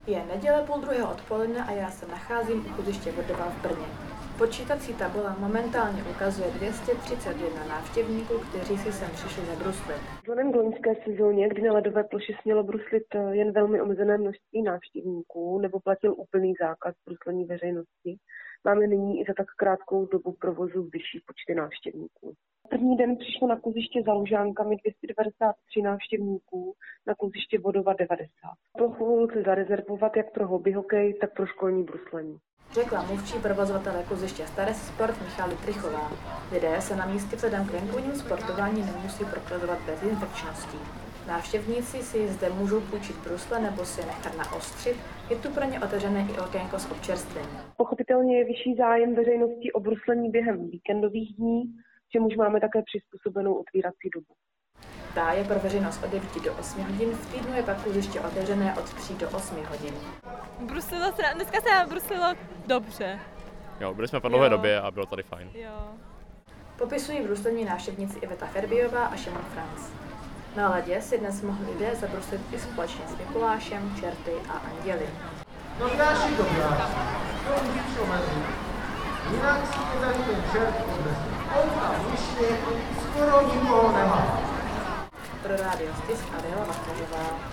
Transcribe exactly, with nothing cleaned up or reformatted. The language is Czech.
Je neděle půl druhého odpoledne a já se nacházím u kuziště Vodova v Brně. Počítací tabule momentálně ukazuje dvě stě třicet jedna návštěvníků, kteří si sem přišli zabruslit. Vzhledem k loňské sezóně, kdy na ledové ploše smělo bruslit jen velmi omezené množství návštěvníků nebo platil úplný zákaz bruslení veřejnosti, máme nyní i za tak krátkou dobu provozu vyšší počty návštěvníků. První den přišlo na kluziště za Lužánkami dvě stě devadesát tři návštěvníků, na kluziště Vodova devadesát. Plochu lze zarezervovat jak pro hobbyhokej, tak pro školní bruslení. Řekla mluvčí provozovatele kluziště Stares Sport Michály Trichová. Lidé se na místě vzhledem k venkovnímu sportování nemusí prokazovat bezinfekčností. Návštěvníci si zde můžou půjčit brusle nebo si je nechat naostřit, je tu pro ně otevřené i okénko s občerstvením. Pochopitelně je vyšší zájem veřejnosti o bruslení během víkendových dní, čemuž máme také přizpůsobenou otvírací dobu. Ta je pro veřejnost od devíti do osmi hodin, v týdnu je pak kluziště otevřené od tří do osmi hodin. Bruslilo se, dneska se nám bruslilo dobře. Jo, byli jsme po dlouhé době a bylo tady fajn. Jo. Popisují bruslení návštěvníci Iveta Ferbiová a Šimon Franz. Na ledě si dnes mohli lidé zabruslit i společně s Mikulášem, čerty a anděli. No další dobrá, to víc omezí. Jinak si mě tady ten čert odnesl. On tam vyšně, skoro nikoho nemá. Pro rádio Stisk Adela Vachtařová.